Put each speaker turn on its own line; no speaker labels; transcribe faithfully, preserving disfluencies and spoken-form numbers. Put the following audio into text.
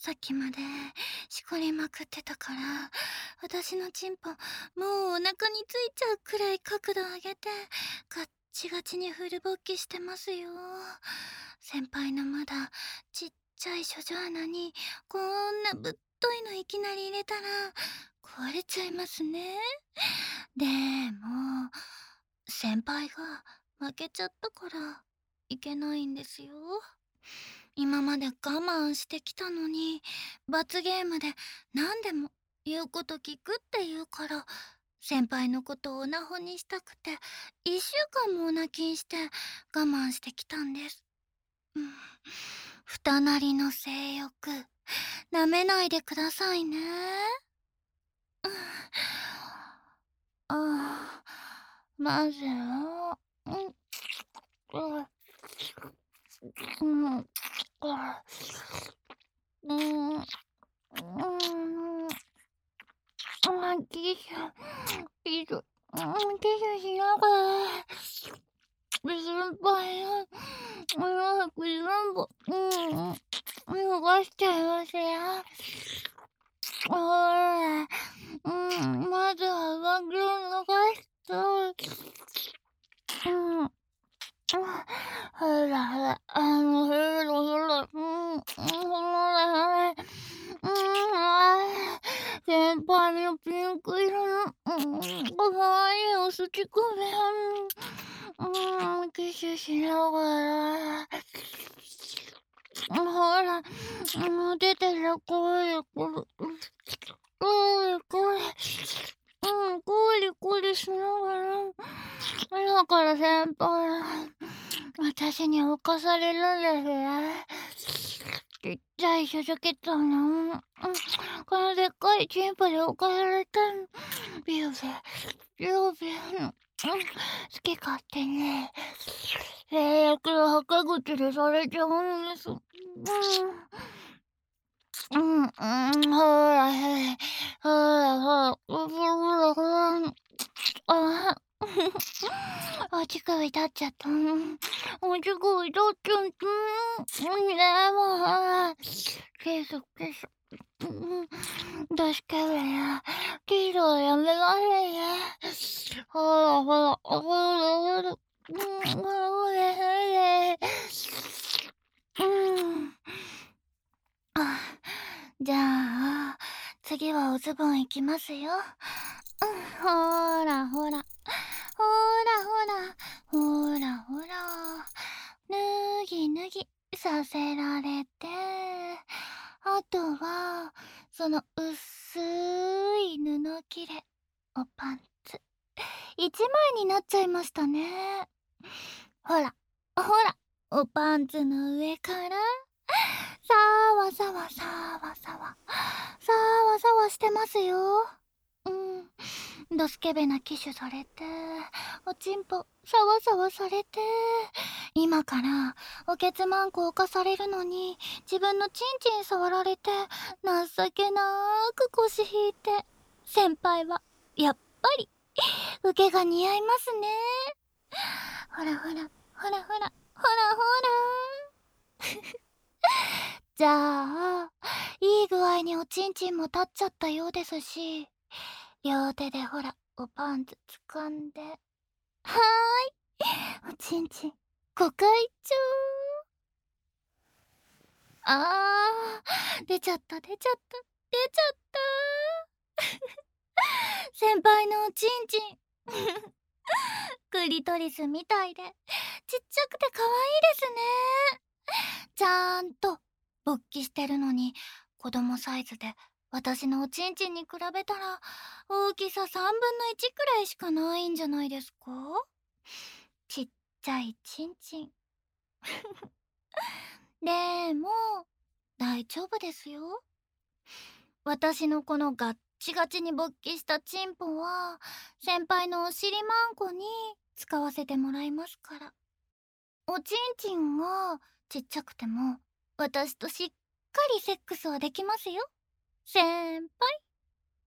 さっきまでしこりまくってたから、私のチンポもうお腹についちゃうくらい角度上げてガッチガチにフル勃起してますよ。先輩のまだちっちゃい処女穴にこんなぶっといのいきなり入れたら壊れちゃいますね。でも先輩が負けちゃったからいけないんですよ。今まで我慢してきたのに、罰ゲームで何でも言うこと聞くって言うから、先輩のことをオナホにしたくていっしゅうかんもオナキンして我慢してきたんです。うん、二なりの性欲なめないでくださいね。うん、あまずはうんうんうんうんうんあ、ティッシュ、ティッシュ、うん、ティッシュしながら、先輩の、早く全部、うん、脱がしちゃいますよ。ほら、うん、まずは上着を脱がして、うん、ほらほら、あの、ほらほら、うん、ほらほら、うん、あー先輩のピンク色の、うん、かわいいおすち首を、うん、キスしながら、ほら、もう出てる、これ、これ、これ、これ、うん、こりこりしながら、だから先輩、私に侵されるんですね。ちっちゃい手術ケットの、うん、このでっかいチンポで侵されたの。ビュービュー、ビュービュー、うん、好き勝手に、制約のはか口でされちゃうんです。うん。うん、うん、ほら、へほら、ほら、ほら、ほら、ああ、乳首立っちゃった。うん。お乳首立っちゃった。うん。でも、ほら、ケース、ケース。うん。助けるよ。キスはやめられね。ほら、ほら、ほら、ほら。うん、ほら、ほら、ほら。うん。あ、じゃあ、次はおズボンいきますよ。うん、ほらほら。ほらほら。ほらほら。脱ぎ脱ぎさせられて。あとは、その薄い布切れ、おパンツ。一枚になっちゃいましたね。ほら、ほら、おパンツの上から、さわさわさわさわ、さわさわしてますよ。うん。ドスケベな騎手されて、おちんぽ、さわさわされて、今からおけつまんこ犯されるのに、自分のチンチン触られて、情けなーく腰引いて、先輩は、やっぱり、受けが似合いますね。ほらほら、ほらほら、ほらほら。じゃあ、いい具合におちんちんも立っちゃったようですし、両手でほら、おパンツ掴んで。はーい、おちんちん、ごかいちょう。あー、出ちゃった、出ちゃった、出ちゃった。先輩のおちんちん。クリトリスみたいで、ちっちゃくて可愛いですね。ちゃんと勃起してるのに子供サイズで私のおちんちんに比べたら大きささんぶんのいちくらいしかないんじゃないですか？ちっちゃいちんちん。でも大丈夫ですよ。私のこのガッチガチに勃起したチンポは先輩のお尻マンコに使わせてもらいますから。おちんちんがちっちゃくても私としっかりセックスはできますよ、先輩。